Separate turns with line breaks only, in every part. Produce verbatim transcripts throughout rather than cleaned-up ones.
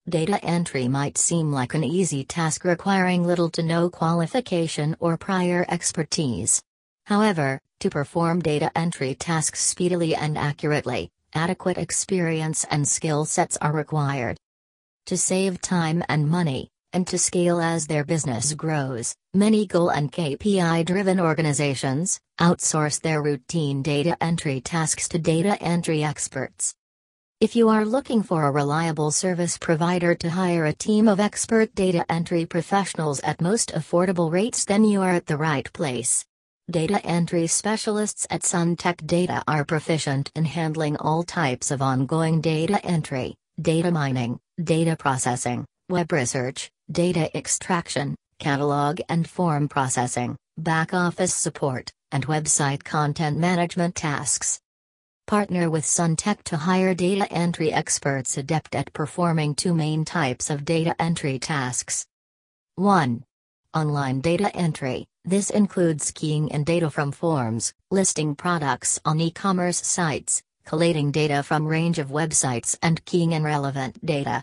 Data entry might seem like an easy task requiring little to no qualification or prior expertise. However, to perform data entry tasks speedily and accurately, adequate experience and skill sets are required. To save time and money, and to scale as their business grows, many goal and K P I-driven organizations outsource their routine data entry tasks to data entry experts. If you are looking for a reliable service provider to hire a team of expert data entry professionals at most affordable rates, then you are at the right place. Data entry specialists at Suntech Data are proficient in handling all types of ongoing data entry, data mining, data processing, web research, data extraction, catalog and form processing, back-office support, and website content management tasks. Partner with Suntech to hire data entry experts adept at performing two main types of data entry tasks. one. Online data entry. This includes keying in data from forms, listing products on e-commerce sites, collating data from range of websites and keying in relevant data.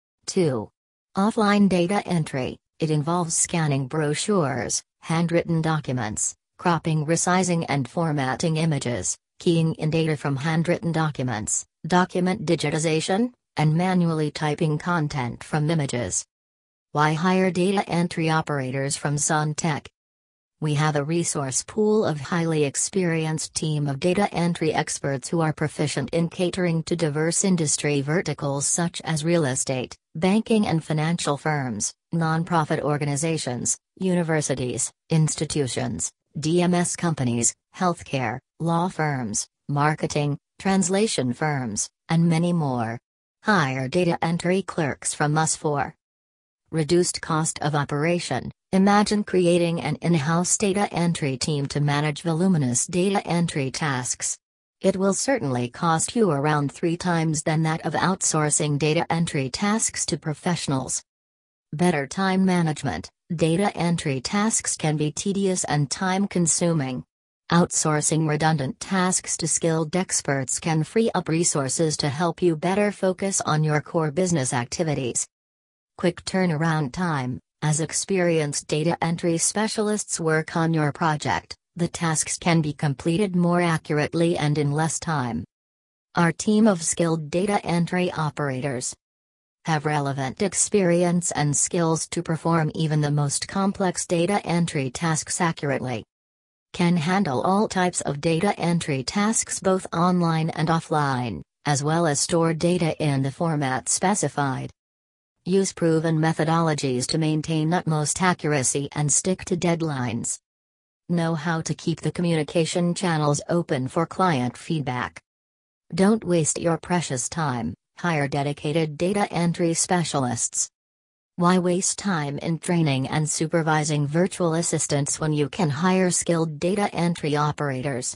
two. Offline data entry. It involves scanning brochures, handwritten documents, cropping, resizing and formatting images, keying in data from handwritten documents, document digitization, and manually typing content from images. Why hire data entry operators from Suntech? We have a resource pool of highly experienced team of data entry experts who are proficient in catering to diverse industry verticals such as real estate, banking and financial firms, nonprofit organizations, universities, institutions, D M S companies, healthcare, law firms, marketing, translation firms, and many more. Hire data entry clerks from us for reduced cost of operation. Imagine creating an in-house data entry team to manage voluminous data entry tasks. It will certainly cost you around three times than that of outsourcing data entry tasks to professionals. Better time management. Data entry tasks can be tedious and time-consuming. Outsourcing redundant tasks to skilled experts can free up resources to help you better focus on your core business activities. Quick turnaround time. As experienced data entry specialists work on your project, the tasks can be completed more accurately and in less time. Our team of skilled data entry operators have relevant experience and skills to perform even the most complex data entry tasks accurately. Can handle all types of data entry tasks both online and offline, as well as store data in the format specified. Use proven methodologies to maintain utmost accuracy and stick to deadlines. Know how to keep the communication channels open for client feedback. Don't waste your precious time, hire dedicated data entry specialists. Why waste time in training and supervising virtual assistants when you can hire skilled data entry operators?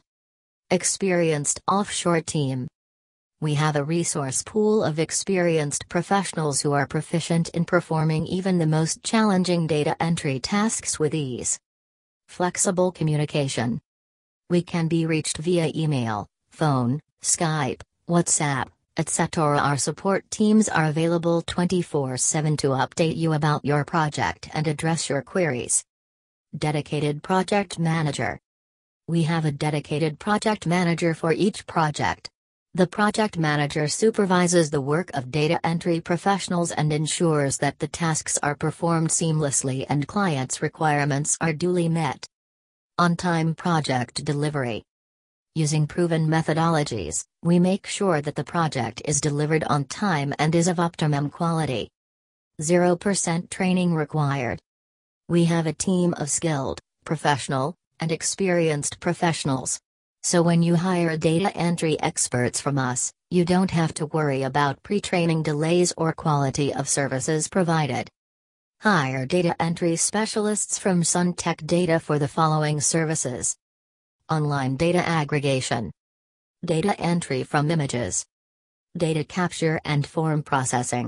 Experienced offshore team. We have a resource pool of experienced professionals who are proficient in performing even the most challenging data entry tasks with ease. Flexible communication. We can be reached via email, phone, Skype, WhatsApp, et cetera. Our support teams are available twenty-four seven to update you about your project and address your queries. Dedicated project manager. We have a dedicated project manager for each project. The project manager supervises the work of data entry professionals and ensures that the tasks are performed seamlessly and clients' requirements are duly met. On-time project delivery. Using proven methodologies, we make sure that the project is delivered on time and is of optimum quality. zero percent training required. We have a team of skilled, professional, and experienced professionals. So when you hire data entry experts from us, you don't have to worry about pre-training delays or quality of services provided. Hire data entry specialists from Suntech Data for the following services: online data aggregation, data entry from images, data capture and form processing,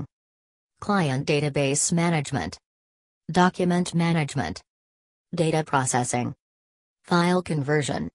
client database management, document management, data processing, file conversion.